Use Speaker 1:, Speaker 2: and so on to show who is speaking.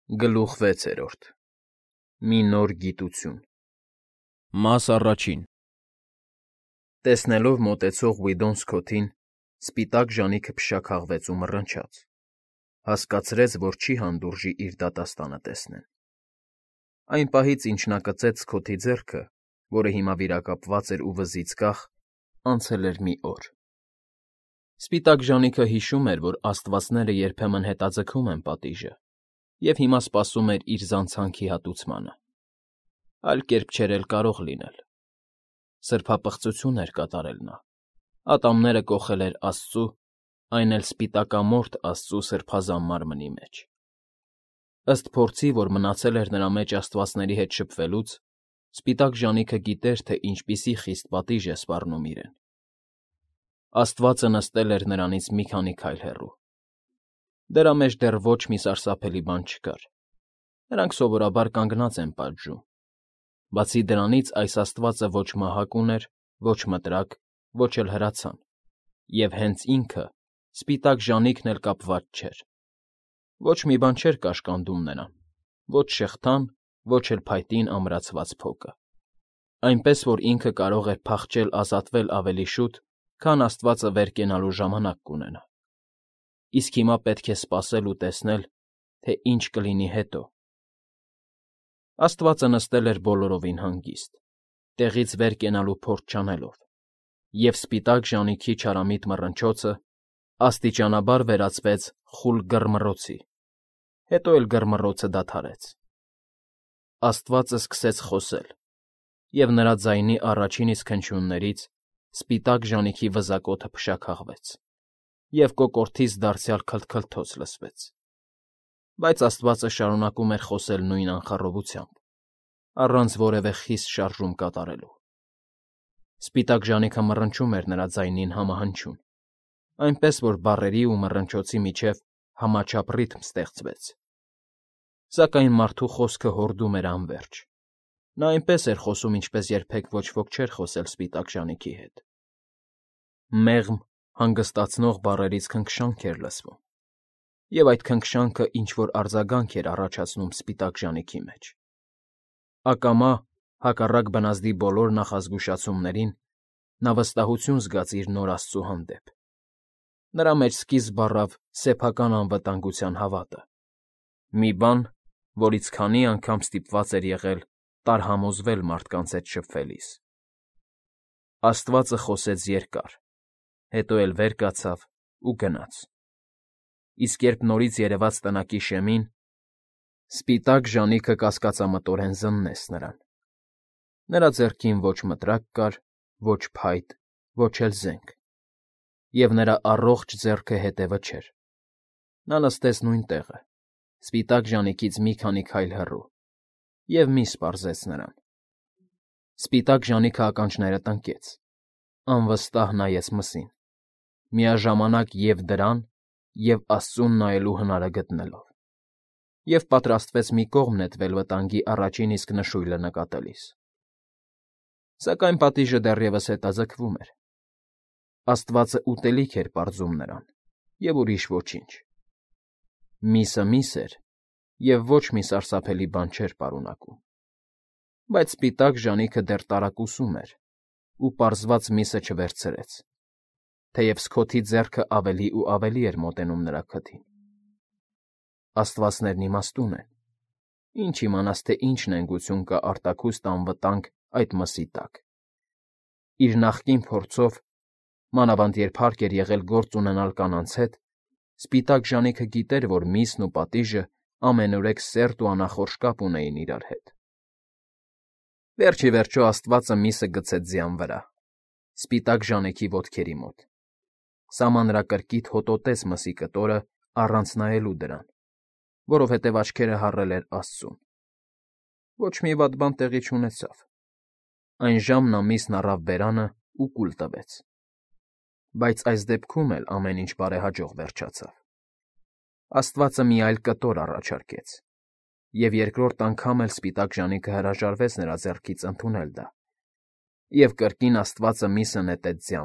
Speaker 1: Գլուխ 6. Մի նոր գիտություն։
Speaker 2: Մաս առաջին։
Speaker 1: Տեսնելով մոտեցող Վիդոնսքոթին, սպիտակ ժանիքը փշաքաղվեց ու մռնչաց, հասկացրեց, որ չի հանդուրժի իր դատաստանը տեսնեն։ Այն պահից, ինչ նա կծեց Սքոթի ձեռքը, որը հիմա վիրակապված էր ու վզից կախ, անցել էր մի օր։ Սպիտակ ժանիքը հիշում էր, որ աստվածները երբեմն հետաձգում են պատիժը, և հիմա սպասում էր իր զանցանքի հատուցմանը։ Այլ կերպ չէր էլ կարող լինել։ Սրբապղծություն էր կատարել նա, ատամները կոխել էր Աստծու, այն էլ սպիտակամորթ Աստծու սրբազան մարմնի մեջ։ Ըստ փորձի, որ մնացել էր նրա մեջ աստվածների հետ շփվելուց, սպիտակ ժանիքը գիտեր, թե ինչպիսի խիստ պատիժ է սպառնում իրեն։ Աստվածը նստել էր նրանից մի քանի քայլ հեռու։ Դրա մեջ դեռ ոչ մի սարսափելի բան չկար։ Նրանք սովորաբար կանգնած են պատժում։ Բացի դրանից, այս աստվածը ոչ մահակ ուներ, ոչ մտրակ, ոչ էլ հրացան, և հենց ինքը, սպիտակ ժանիքն էլ կապված չէր։ Ոչ մի բան չէր կաշկանդում նրան, ոչ շղթան, ոչ էլ փայտին ամրացված փոկը։ Այնպես որ ինքը կարող էր փախչել ազատվել ավելի շուտ, քան աստվածը վեր կենալու ժամանակ կունենա։ Իսկ հիմա պետք է սպասել ու տեսնել, թե ինչ կլինի հետո։ Աստվածը նստել էր բոլորովին հանգիստ, տեղից վեր կենալու փորձ չանելով, և սպիտակ ժանիքի չարամիտ մռնչոցը աստիճանաբար վերածվեց խուլ գռմռոցի, հետո էլ գռմռոցը դադարեց։ Աստվածը սկսեց խոսել, և նրա ձայնի առաջին իսկ հնչյուններից սպիտակ ժանիքի վզակոթը փշաքաղվեց, և կոկորդից դարձյալ քլթքլթոց լսվեց։ Բայց աստվածը շարունակում էր խոսել նույն անխառովությամբ, առանց որևէ խիստ շարժում կատարելու։ Սպիտակ ժանիքը մռնչում էր նրա ձայնին համահնչում, այնպես որ բառերի ու մռնչոցի միջև համաչափ ռիթմ ստեղծվեց։ Սակայն մարդու խոսքը հորդում էր անվերջ։ Նա այնպես էր խոսում, ինչպես երբեք ոչ ոք չէր խոսել սպիտակ ժանիքի հետ։ Մեղմ, հանգստացնող բառերից քնքշանք էր լսվում, և այդ քնքշանքը ինչ֊որ արձագանք էր առաջացնում սպիտակ ժանիքի մեջ։ Ակամա, հակառակ բնազդի բոլոր նախազգուշացումներին, նա վստահություն զգաց իր նոր Աստծու հանդեպ։ Նրա մեջ սկիզբ առավ սեփական անվտանգության հավատը, մի բան, որից քանի անգամ ստիպված էր եղել տարհամոզվել մարդկանց հետ շփվելիս։ Աստվածը խոսեց երկար, հետո էլ վեր կացավ ու գնաց։ Իսկ երբ նորից երևաց տնակի շեմին, սպիտակ ժանիքը կասկածամտորեն զննեց նրան։ Նրա ձեռքին ոչ մտրակ կար, ոչ փայտ, ոչ էլ զենք, և նրա առողջ ձեռքը հետևը չէր։ Նա նստեց նույն տեղը, սպիտակ ժանիքից մի քանի քայլ հեռու, և միս պարզեց նրան։ Սպիտակ ժանիքը ականջները տնկեց, անվստահ նայեց մսին, միաժամանակ և դրան, և Աստծուն նայելու հնարը գտնելով, և պատրաստվեց մի կողմ նետվել վտանգի առաջին իսկ նշույլը նկատելիս։ Սակայն պատիժը դեռևս հետաձգվում էր։ Աստվածը ուտելիք էր պարզում նրան, և ուրիշ ոչինչ։ Միսը միս էր, և ոչ մի սարսափելի բան չէր պարունակում։ Բայց սպիտակ ժանիքը դեռ տարակուսում էր ու պարզված միսը չվերցրեց, թեև Սքոթի ձեռքը ավելի ու ավելի էր մոտենում նրա քթին։ Աստվածներն իմաստուն են։ Ինչ իմանաս, թե ինչ նենգություն կա արտաքուստ անվտանգ այդ մսի տակ։ Իր նախկին փորձով, մանավանդ երբ հարկ էր եղել գործ ունենալ կանանց հետ, սպիտակ ժանիքը գիտեր, որ միսն ու պատիժը ամենուրեք սերտ ու անախորժ կապ ունեին իրար հետ։ Վերջ ի վերջո աստվածը միսը գցեց ձյան վրա, սպիտակ ժանիքի ոտքերի մոտ, սահմանրակրկիտ հոտոտեց մսի կտորը առանց նայելու դրան, որովհետև աչքերը հառել էր Աստծուն։ Ոչ մի վատ բան տեղի չունեցավ։ Այն ժամն նա միսն առավ բերանը ու կուլ տվեց։ Բայց այս դեպքում էլ ամեն ինչ բարեհաջող վերջացավ։ Աստվածը մի այլ կտոր առաջարկեց, և երկրորդ անգամ էլ սպիտակ ժանիքը հրաժարվեց նրա ձեռքից ընդունել դա, և կրկին աստվածը միսը նետեց ձյան